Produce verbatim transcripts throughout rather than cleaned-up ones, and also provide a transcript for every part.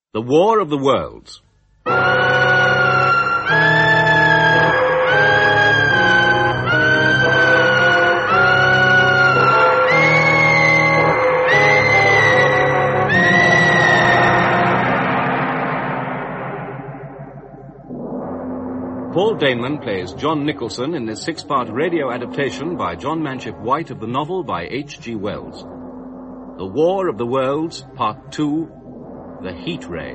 The War of the Worlds. Paul Daneman plays John Nicholson in this six-part radio adaptation by John Manship White of the novel by H G Wells. The War of the Worlds, Part two, The Heat Ray.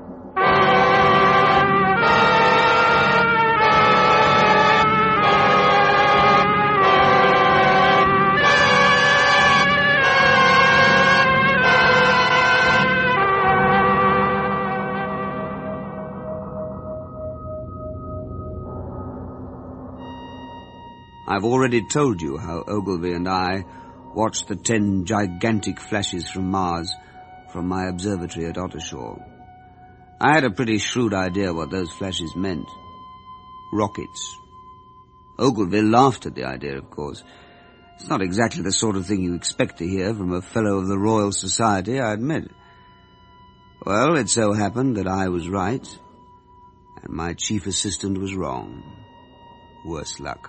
I've already told you how Ogilvy and I watched the ten gigantic flashes from Mars from my observatory at Ottershaw. I had a pretty shrewd idea what those flashes meant. Rockets. Ogilvy laughed at the idea, of course. It's not exactly the sort of thing you expect to hear from a fellow of the Royal Society, I admit. Well, it so happened that I was right, and my chief assistant was wrong. Worse luck.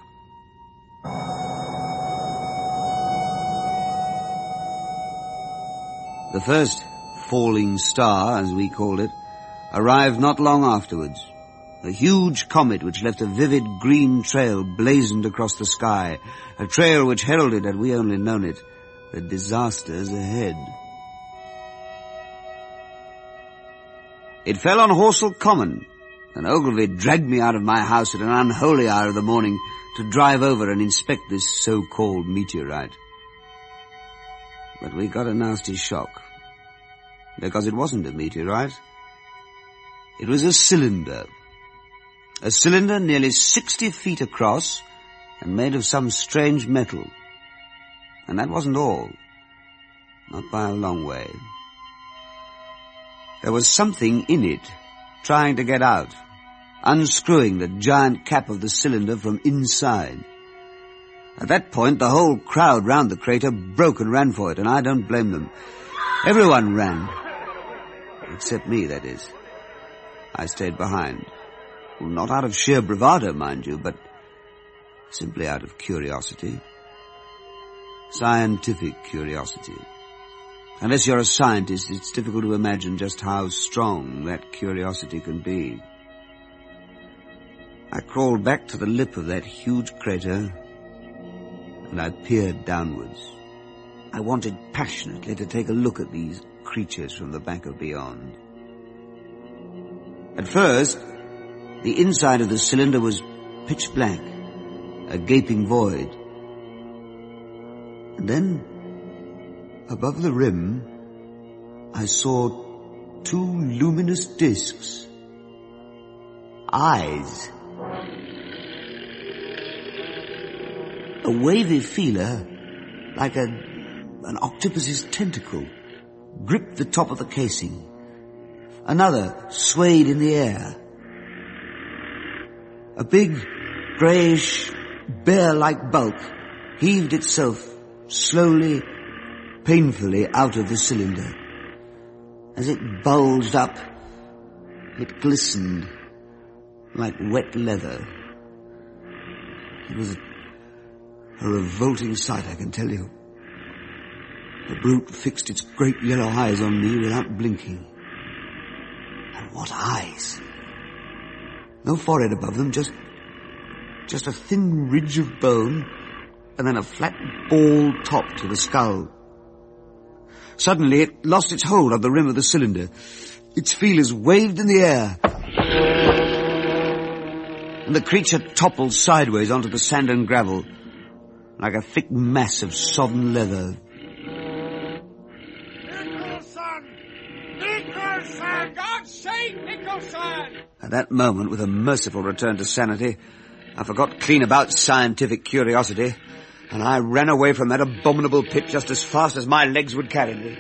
The first falling star, as we called it, arrived not long afterwards. A huge comet which left a vivid green trail blazoned across the sky, a trail which heralded, had we only known it, the disasters ahead. It fell on Horsell Common, and Ogilvy dragged me out of my house at an unholy hour of the morning to drive over and inspect this so-called meteorite. But we got a nasty shock, because it wasn't a meteorite. It was a cylinder. A cylinder nearly sixty feet across and made of some strange metal. And that wasn't all. Not by a long way. There was something in it trying to get out, unscrewing the giant cap of the cylinder from inside. At that point, the whole crowd round the crater broke and ran for it, and I don't blame them. Everyone ran. Except me, that is. I stayed behind. Well, not out of sheer bravado, mind you, but simply out of curiosity. Scientific curiosity. Unless you're a scientist, it's difficult to imagine just how strong that curiosity can be. I crawled back to the lip of that huge crater, and I peered downwards. I wanted passionately to take a look at these creatures from the back of beyond. At first, the inside of the cylinder was pitch black, a gaping void. And then, above the rim, I saw two luminous discs. Eyes. A wavy feeler, like a, an octopus's tentacle, gripped the top of the casing. Another swayed in the air. A big, greyish, bear-like bulk heaved itself slowly, painfully out of the cylinder. As it bulged up, it glistened like wet leather. It was a, a revolting sight, I can tell you. The brute fixed its great yellow eyes on me without blinking. And what eyes! No forehead above them, just, just a thin ridge of bone, and then a flat bald top to the skull. Suddenly it lost its hold on the rim of the cylinder. Its feelers waved in the air, and the creature toppled sideways onto the sand and gravel, like a thick mass of sodden leather. Nicholson! Nicholson! God save Nicholson! At that moment, with a merciful return to sanity, I forgot clean about scientific curiosity, and I ran away from that abominable pit just as fast as my legs would carry me.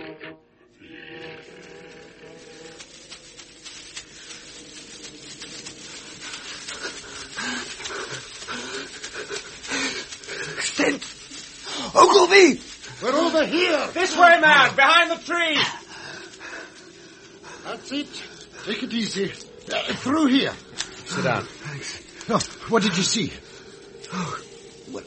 Stent! Ogilvy! We're over here! This way, man! Behind the trees! That's it. Take it easy. Uh, through here. Sit down. Thanks. No, what did you see? Oh, what?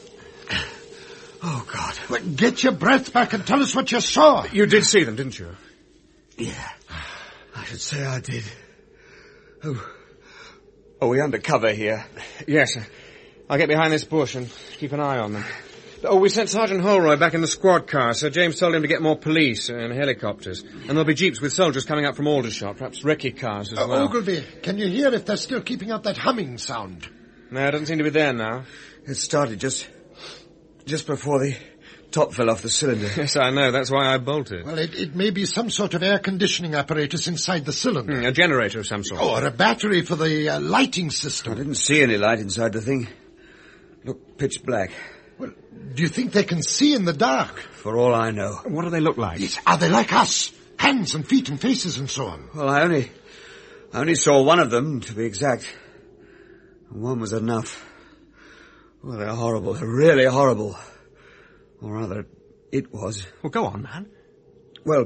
Oh, God. Well, get your breath back and tell us what you saw. You did see them, didn't you? Yeah, I should say I did. Oh, are we under cover here? Yes. I'll get behind this bush and keep an eye on them. Oh, we sent Sergeant Holroyd back in the squad car, so James told him to get more police and helicopters. And there'll be jeeps with soldiers coming up from Aldershot, perhaps recce cars as Uh, well. Ogilvy, can you hear if they're still keeping up that humming sound? No, it doesn't seem to be there now. It started just... just before the top fell off the cylinder. Yes, I know. That's why I bolted. Well, it, it may be some sort of air conditioning apparatus inside the cylinder. Hmm, a generator of some sort. Or a battery for the uh, lighting system. I didn't see any light inside the thing. Looked pitch black. Well, do you think they can see in the dark? For all I know. What do they look like? Yes, are they like us? Hands and feet and faces and so on. Well, I only... I only saw one of them, to be exact. One was enough. Well, they're horrible. They're really horrible. Or rather, it was. Well, go on, man. Well,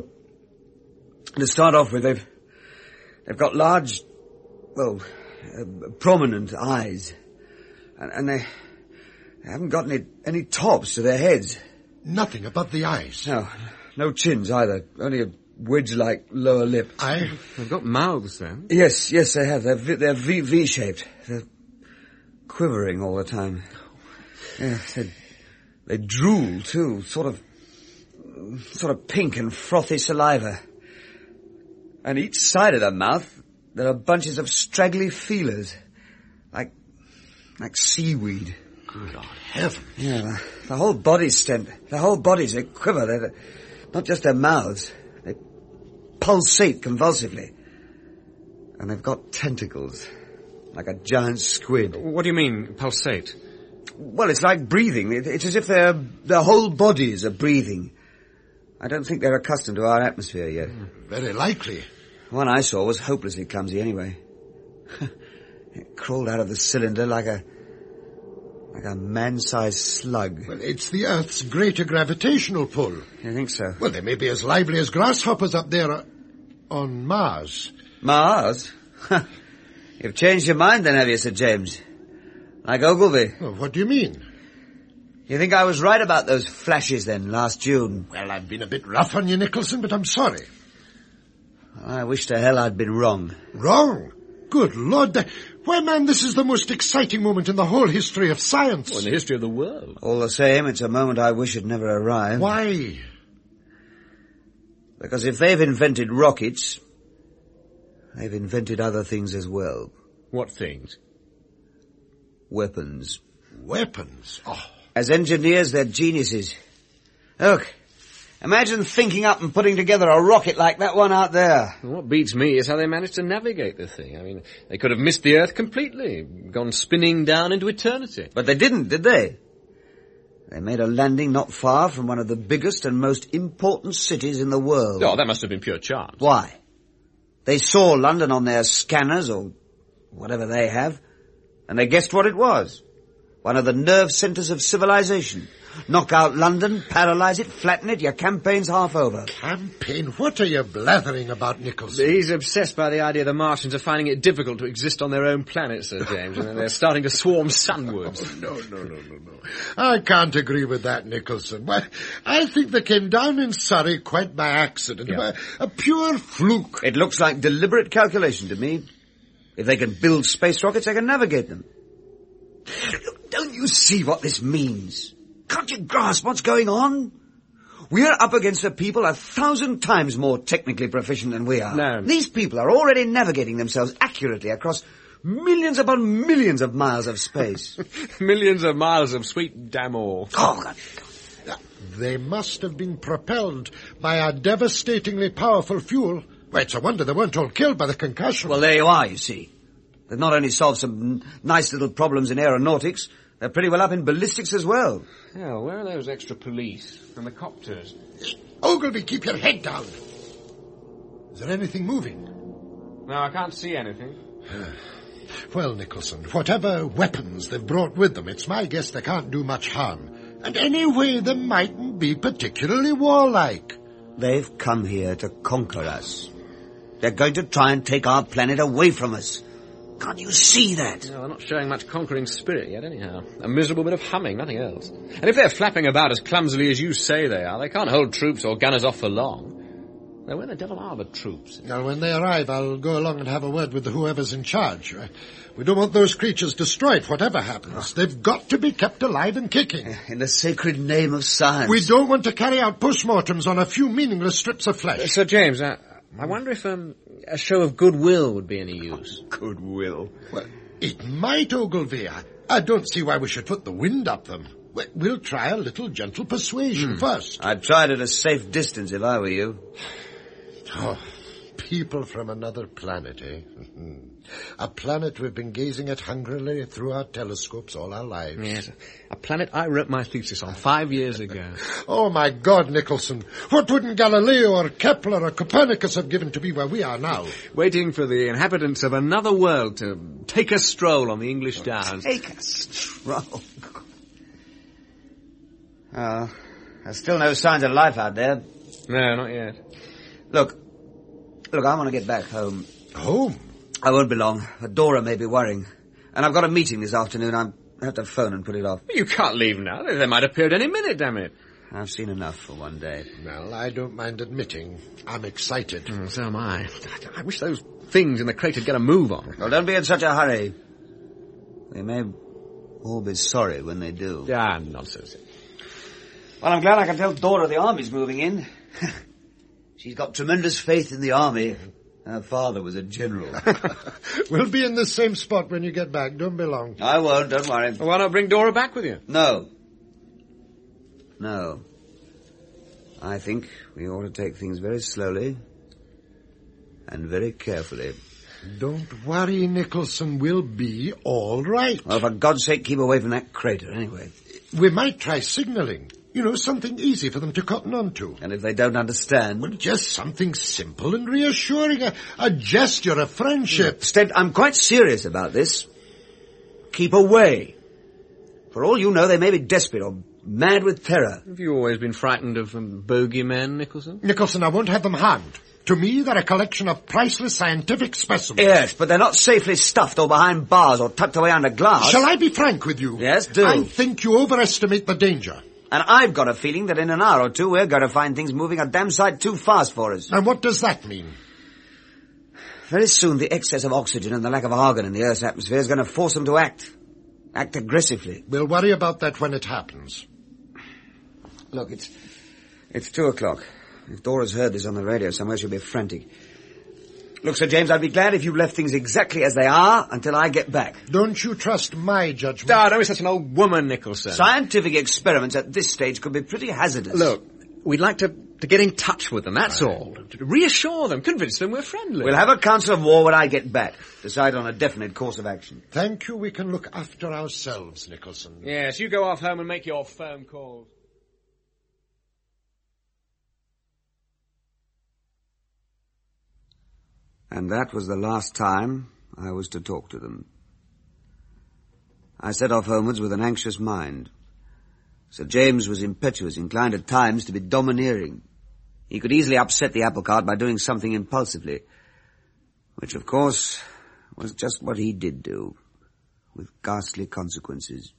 to start off with, they've... They've got large... Well, uh, prominent eyes. And, and they... They haven't got any, any tops to their heads. Nothing above the eyes. No, no chins either. Only a wedge-like lower lip. I... They've got mouths, then. Yes, yes, they have. They're, v- they're v- V-shaped. They're quivering all the time. Yeah, they, they drool, too. Sort of... Sort of pink and frothy saliva. And each side of the mouth, there are bunches of straggly feelers. Like... like seaweed. Good heaven. Yeah, the, the whole body's stent. The whole bodies, they quiver. They're, they're, not just their mouths. They pulsate convulsively. And they've got tentacles. Like a giant squid. What do you mean, pulsate? Well, it's like breathing. It, it's as if their their whole bodies are breathing. I don't think they're accustomed to our atmosphere yet. Very likely. One I saw was hopelessly clumsy anyway. It crawled out of the cylinder like a... like a man-sized slug. Well, it's the Earth's greater gravitational pull. You think so? Well, they may be as lively as grasshoppers up there uh, on Mars. Mars? You've changed your mind then, have you, Sir James? Like Ogilvy. Well, what do you mean? You think I was right about those flashes then, last June? Well, I've been a bit rough on you, Nicholson, but I'm sorry. I wish to hell I'd been wrong. Wrong? Good Lord. th- Why, man, this is the most exciting moment in the whole history of science. Well, in the history of the world. All the same, it's a moment I wish had never arrived. Why? Because if they've invented rockets, they've invented other things as well. What things? Weapons. Weapons? Oh. As engineers, they're geniuses. Look, imagine thinking up and putting together a rocket like that one out there. Well, what beats me is how they managed to navigate the thing. I mean, they could have missed the Earth completely, gone spinning down into eternity. But they didn't, did they? They made a landing not far from one of the biggest and most important cities in the world. Oh, that must have been pure chance. Why? They saw London on their scanners, or whatever they have, and they guessed what it was. One of the nerve centres of civilization. Knock out London, paralyse it, flatten it, your campaign's half over. Campaign? What are you blathering about, Nicholson? He's obsessed by the idea the Martians are finding it difficult to exist on their own planet, Sir James, and they're starting to swarm sunwards. Oh, no, no, no, no, no. I can't agree with that, Nicholson. Why, I think they came down in Surrey quite by accident. Yeah. A, a pure fluke. It looks like deliberate calculation to me. If they can build space rockets, they can navigate them. Look, don't you see what this means? Can't you grasp what's going on? We're up against a people a thousand times more technically proficient than we are. No. These people are already navigating themselves accurately across millions upon millions of miles of space. Millions of miles of sweet damn all. Oh, God. They must have been propelled by a devastatingly powerful fuel. Well, it's a wonder they weren't all killed by the concussion. Well, there you are, you see. They've not only solved some n- nice little problems in aeronautics, they're pretty well up in ballistics as well. Yeah, where are those extra police and the copters? Ogilvy, keep your head down. Is there anything moving? No, I can't see anything. Well, Nicholson, whatever weapons they've brought with them, it's my guess they can't do much harm. And anyway, they mightn't be particularly warlike. They've come here to conquer us. They're going to try and take our planet away from us. Can't you see that? No, they're not showing much conquering spirit yet, anyhow. A miserable bit of humming, nothing else. And if they're flapping about as clumsily as you say they are, they can't hold troops or gunners off for long. Now, where the devil are the troops? Now, when they arrive, I'll go along and have a word with whoever's in charge. We don't want those creatures destroyed, whatever happens. They've got to be kept alive and kicking. In the sacred name of science. We don't want to carry out postmortems on a few meaningless strips of flesh. Uh, Sir James, I, I wonder if um, a show of goodwill would be any use. Goodwill? Well, it might, Ogilvy. I, I don't see why we should put the wind up them. We, we'll try a little gentle persuasion mm. first. I'd try it at a safe distance if I were you. Oh, people from another planet, eh? A planet we've been gazing at hungrily through our telescopes all our lives. Yes, a planet I wrote my thesis on five years ago. Oh, my God, Nicholson. What wouldn't Galileo or Kepler or Copernicus have given to be where we are now? Waiting for the inhabitants of another world to take a stroll on the English Downs. Take a stroll? Oh, there's still no signs of life out there. No, not yet. Look, look, I want to get back home. Home? I won't be long. Dora may be worrying. And I've got a meeting this afternoon. I have to phone and put it off. You can't leave now. They might appear at any minute, damn it. I've seen enough for one day. Well, I don't mind admitting I'm excited. Mm, so am I. I wish those things in the crate would get a move on. Well, don't be in such a hurry. We may all be sorry when they do. Ah, nonsense. Well, I'm glad I can tell Dora the army's moving in. She's got tremendous faith in the army. Her father was a general. We'll be in the same spot when you get back. Don't be long. I won't, don't worry. Well, why not bring Dora back with you? No. No. I think we ought to take things very slowly and very carefully. Don't worry, Nicholson. We'll be all right. Well, for God's sake, keep away from that crater, anyway. We might try signalling. You know, something easy for them to cotton on to. And if they don't understand? Well, just something simple and reassuring. A, a gesture of friendship. Instead, I'm quite serious about this. Keep away. For all you know, they may be desperate or mad with terror. Have you always been frightened of um, bogeymen, Nicholson? Nicholson, I won't have them harmed. To me, they're a collection of priceless scientific specimens. Yes, but they're not safely stuffed or behind bars or tucked away under glass. Shall I be frank with you? Yes, do. I think you overestimate the danger. And I've got a feeling that in an hour or two we're going to find things moving a damn sight too fast for us. And what does that mean? Very soon the excess of oxygen and the lack of argon in the Earth's atmosphere is going to force them to act. Act aggressively. We'll worry about that when it happens. Look, it's... It's two o'clock. If Dora's heard this on the radio somewhere, she'll be frantic. Look, Sir James, I'd be glad if you left things exactly as they are until I get back. Don't you trust my judgment? Ah, don't be such an old woman, Nicholson. Scientific experiments at this stage could be pretty hazardous. Look, we'd like to, to get in touch with them, that's all. To reassure them, convince them we're friendly. We'll have a council of war when I get back. Decide on a definite course of action. Thank you, we can look after ourselves, Nicholson. Yes, you go off home and make your phone calls. And that was the last time I was to talk to them. I set off homewards with an anxious mind. Sir James was impetuous, inclined at times to be domineering. He could easily upset the apple cart by doing something impulsively, which, of course, was just what he did do, with ghastly consequences.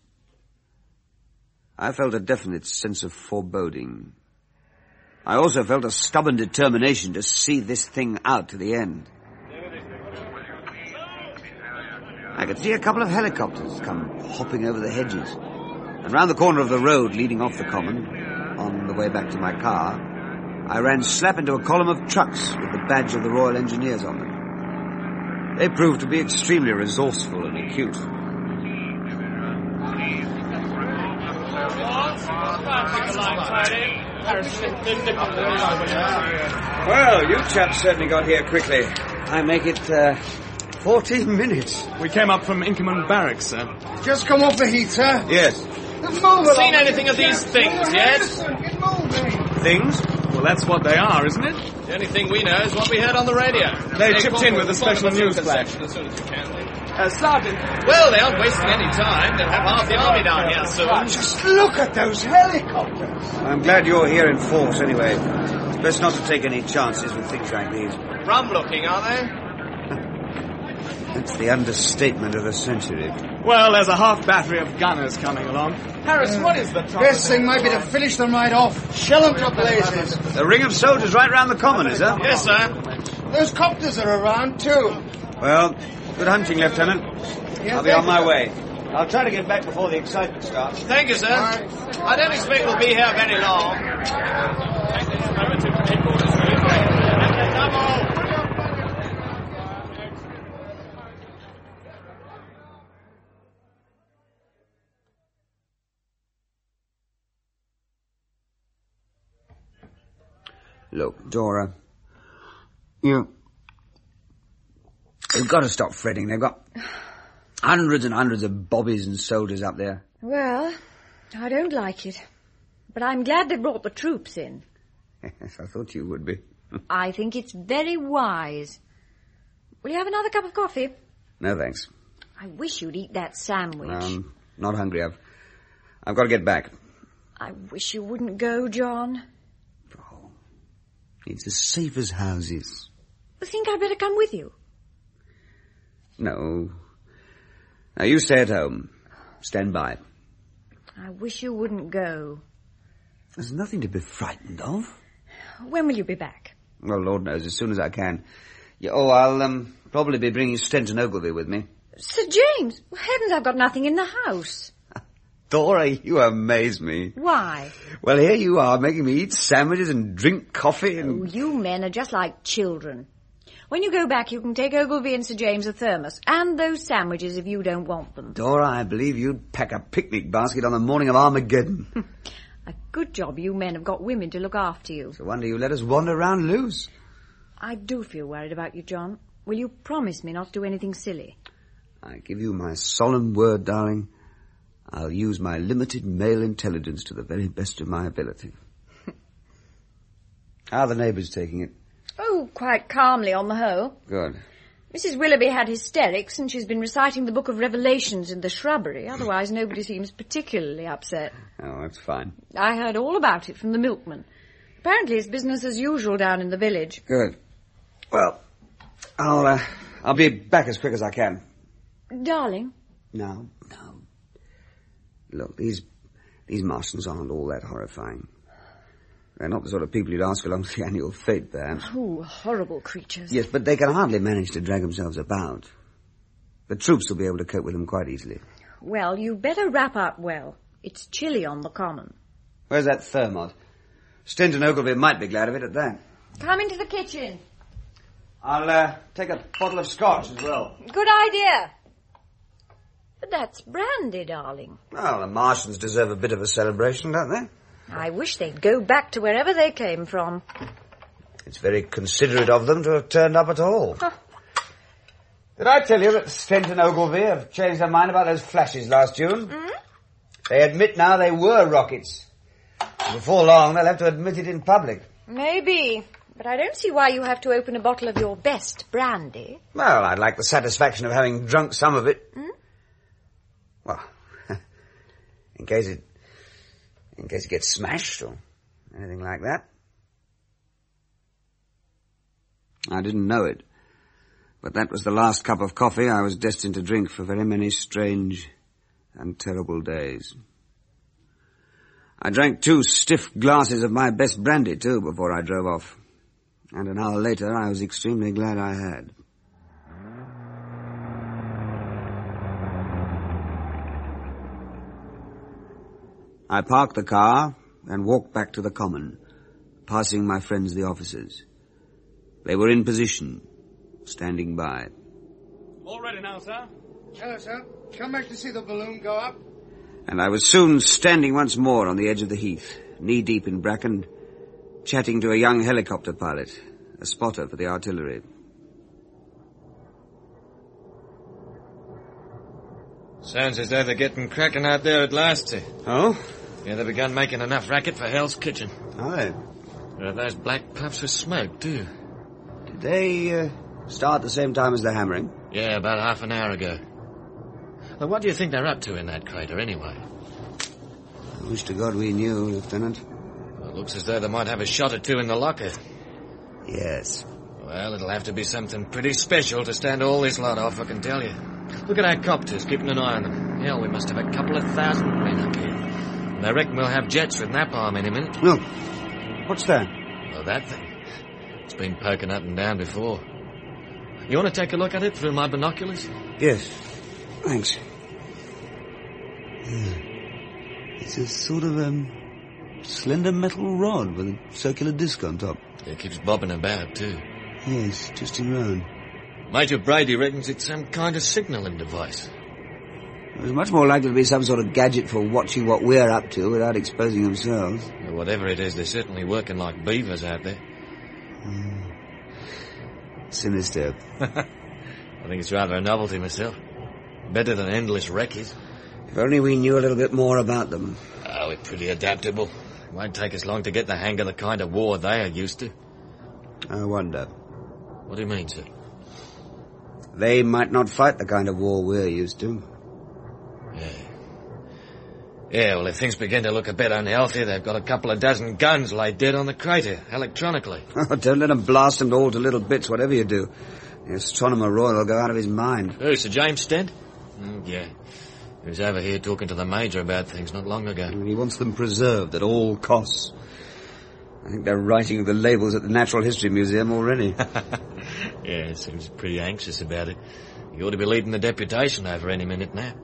I felt a definite sense of foreboding. I also felt a stubborn determination to see this thing out to the end. I could see a couple of helicopters come hopping over the hedges. And round the corner of the road leading off the common, on the way back to my car, I ran slap into a column of trucks with the badge of the Royal Engineers on them. They proved to be extremely resourceful and acute. Well, you chaps certainly got here quickly. I make it, uh... Fourteen minutes. We came up from Inkerman Barracks, sir. Just come off the heater. Yes. Seen anything of these things yet? Things? Well, that's what they are, isn't it? The only thing we know is what we heard on the radio. They chipped in with a special news flash. As soon as you can. Uh, Sergeant. Well, they aren't wasting any time. They'll have half the army down here soon. Just look at those helicopters. I'm glad you're here in force, anyway. Best not to take any chances with things like these. Rum looking, are they? That's the understatement of the century. Well, there's a half battery of gunners coming along. Harris, what is the trouble? Best thing might be to finish them right off. Shell them to blazes. The ring of soldiers right round the common, is there? Yes, sir. Those copters are around, too. Well, good hunting, Lieutenant. Yeah, I'll be on thank my you. way. I'll try to get back before the excitement starts. Thank you, sir. I don't expect we'll be here very long. Look, Dora, you... You've got to stop fretting. They've got hundreds and hundreds of bobbies and soldiers up there. Well, I don't like it. But I'm glad they brought the troops in. Yes, I thought you would be. I think it's very wise. Will you have another cup of coffee? No, thanks. I wish you'd eat that sandwich. Um, not hungry. I've, I've got to get back. I wish you wouldn't go, John. Oh, it's as safe as houses. I think I'd better come with you. No. Now, you stay at home. Stand by. I wish you wouldn't go. There's nothing to be frightened of. When will you be back? Well, Lord knows, as soon as I can. Yeah, oh, I'll um, probably be bringing Stenton Ogilvy with me. Sir James! Well, heavens, I've got nothing in the house. Dora, you amaze me. Why? Well, here you are, making me eat sandwiches and drink coffee and... Oh, you men are just like children. When you go back, you can take Ogilvy and Sir James a thermos, and those sandwiches if you don't want them. Dora, I believe you'd pack a picnic basket on the morning of Armageddon. A good job you men have got women to look after you. It's a wonder you let us wander around loose. I do feel worried about you, John. Will you promise me not to do anything silly? I give you my solemn word, darling. I'll use my limited male intelligence to the very best of my ability. How are the neighbours taking it? Oh, quite calmly on the whole. Good. Missus Willoughby had hysterics and she's been reciting the Book of Revelations in the shrubbery. Otherwise, nobody seems particularly upset. Oh, that's fine. I heard all about it from the milkman. Apparently it's business as usual down in the village. Good. Well, I'll, uh, I'll be back as quick as I can. Darling? No, no. Look, these, these Martians aren't all that horrifying. They're not the sort of people you'd ask along to the annual fete, perhaps. Oh, horrible creatures. Yes, but they can hardly manage to drag themselves about. The troops will be able to cope with them quite easily. Well, you better wrap up well. It's chilly on the common. Where's that thermos? Stenton Ogilvy might be glad of it at that. Come into the kitchen. I'll uh, take a bottle of scotch as well. Good idea. But that's brandy, darling. Well, the Martians deserve a bit of a celebration, don't they? I wish they'd go back to wherever they came from. It's very considerate of them to have turned up at all. Huh. Did I tell you that Stenton Ogilvy have changed their mind about those flashes last June? Mm? They admit now they were rockets. Before long, they'll have to admit it in public. Maybe, but I don't see why you have to open a bottle of your best brandy. Well, I'd like the satisfaction of having drunk some of it. Mm? Well, in case it... In case it gets smashed or anything like that. I didn't know it, but that was the last cup of coffee I was destined to drink for very many strange and terrible days. I drank two stiff glasses of my best brandy, too, before I drove off. And an hour later, I was extremely glad I had. I parked the car and walked back to the common, passing my friends the officers. They were in position, standing by. All ready now, sir. Hello, sir. Come back to see the balloon go up. And I was soon standing once more on the edge of the heath, knee-deep in bracken, chatting to a young helicopter pilot, a spotter for the artillery. Sounds as though they're getting cracking out there at last, sir. Oh? Yeah, they've begun making enough racket for Hell's Kitchen. Are they? There are those black puffs of smoke, too. Did they uh, start at the same time as the hammering? Yeah, about half an hour ago. Well, what do you think they're up to in that crater, anyway? I wish to God we knew, Lieutenant. Well, Looks as though they might have a shot or two in the locker. Yes. Well, it'll have to be something pretty special to stand all this lot off, I can tell you. Look at our copters, keeping an eye on them. Hell, we must have a couple of thousand men up here. And I reckon we'll have jets with napalm any minute. Look. What's that? Oh, that thing. It's been poking up and down before. You want to take a look at it through my binoculars? Yes. Thanks. Yeah. It's a sort of, um, slender metal rod with a circular disc on top. It keeps bobbing about, too. Yes, twisting round. Major Brady reckons it's some kind of signalling device. It's much more likely to be some sort of gadget for watching what we're up to without exposing themselves. Well, whatever it is, they're certainly working like beavers out there. Mm. Sinister. I think it's rather a novelty myself. Better than endless wreckage. If only we knew a little bit more about them. Oh, we're pretty adaptable. It won't take us long to get the hang of the kind of war they are used to. I wonder. What do you mean, sir? They might not fight the kind of war we're used to. Yeah. Yeah, well, if things begin to look a bit unhealthy, they've got a couple of dozen guns laid dead on the crater, electronically. Oh, don't let them blast them all to little bits, whatever you do. The astronomer royal will go out of his mind. Who, Sir James Stent? Mm, yeah. He was over here talking to the Major about things not long ago. And he wants them preserved at all costs. I think they're writing the labels at the Natural History Museum already. Yeah, he seems pretty anxious about it. He ought to be leading the deputation over any minute now.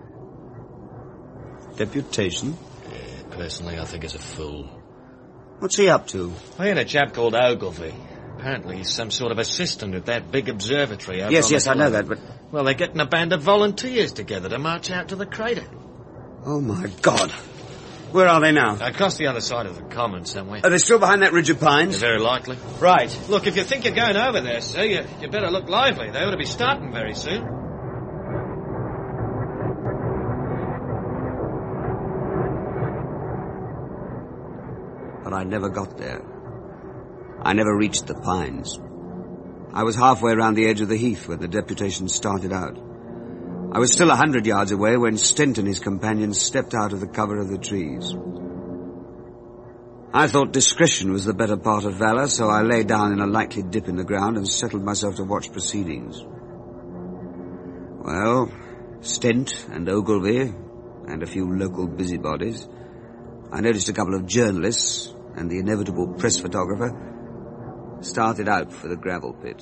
Deputation? Yeah, personally, I think he's a fool. What's he up to? I had a chap called Ogilvy. Apparently he's some sort of assistant at that big observatory over Yes, on yes, the I know that, but... Well, they're getting a band of volunteers together to march out to the crater. Oh, my God. Where are they now? Across the other side of the common somewhere. Are they still behind that ridge of pines? They're very likely. Right. Look, if you think you're going over there, sir, you, you better look lively. They ought to be starting very soon. But I never got there. I never reached the pines. I was halfway around the edge of the heath when the deputation started out. I was still a hundred yards away when Stent and his companions stepped out of the cover of the trees. I thought discretion was the better part of valor, so I lay down in a likely dip in the ground and settled myself to watch proceedings. Well, Stent and Ogilvy and a few local busybodies. I noticed a couple of journalists and the inevitable press photographer started out for the gravel pit.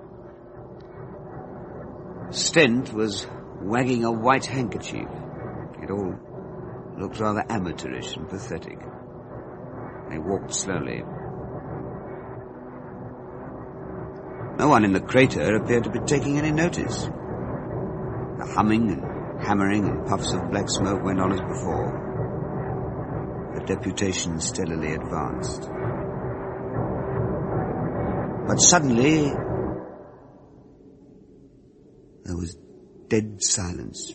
Stent was wagging a white handkerchief. It all looked rather amateurish and pathetic. They walked slowly. No one in the crater appeared to be taking any notice. The humming and hammering and puffs of black smoke went on as before. The deputation steadily advanced. But suddenly, there was dead silence.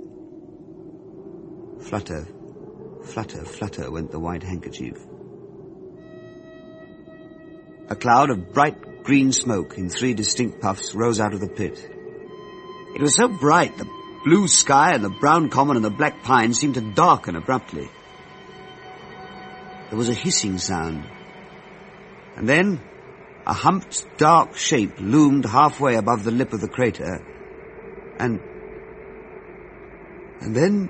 Flutter, flutter, flutter went the white handkerchief. A cloud of bright green smoke in three distinct puffs rose out of the pit. It was so bright, the blue sky and the brown common and the black pine seemed to darken abruptly. There was a hissing sound. And then a humped, dark shape loomed halfway above the lip of the crater. And... And then...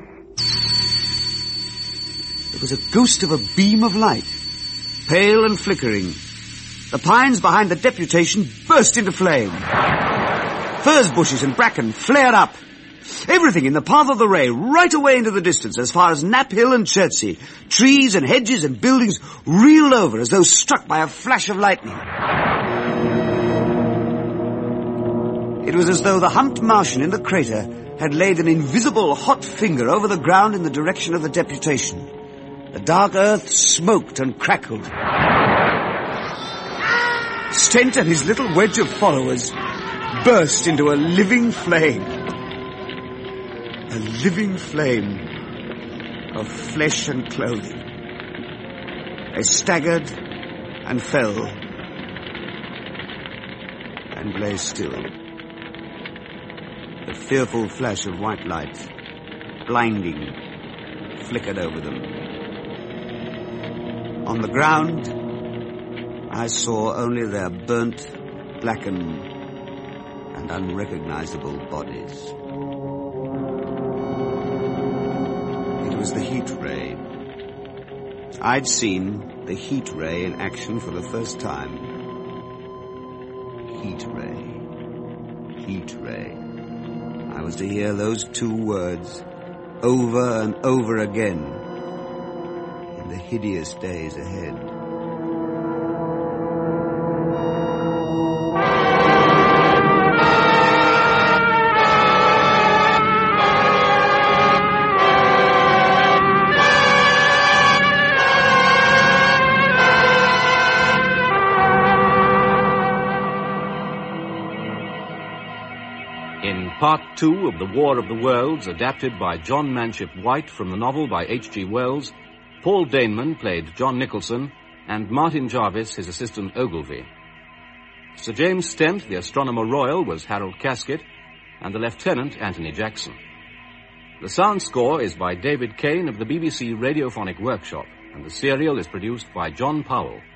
There was a ghost of a beam of light, pale and flickering. The pines behind the deputation burst into flame. Furze bushes and bracken flared up. Everything in the path of the ray, right away into the distance, as far as Knapp Hill and Chertsey. Trees and hedges and buildings reeled over as though struck by a flash of lightning. It was as though the humped Martian in the crater had laid an invisible hot finger over the ground in the direction of the deputation. The dark earth smoked and crackled. Stent and his little wedge of followers burst into a living flame. A living flame of flesh and clothing. They staggered and fell and lay still. The fearful flash of white light, blinding, flickered over them. On the ground, I saw only their burnt, blackened, and unrecognizable bodies. It was the heat ray. I'd seen the heat ray in action for the first time. Heat ray. Heat ray. I was to hear those two words over and over again in the hideous days ahead. In Part Two of The War of the Worlds, adapted by John Manship White from the novel by H G Wells, Paul Daneman played John Nicholson, and Martin Jarvis his assistant Ogilvy. Sir James Stent, the Astronomer Royal, was Harold Casket, and the Lieutenant Anthony Jackson. The sound score is by David Kane of the B B C Radiophonic Workshop, and the serial is produced by John Powell.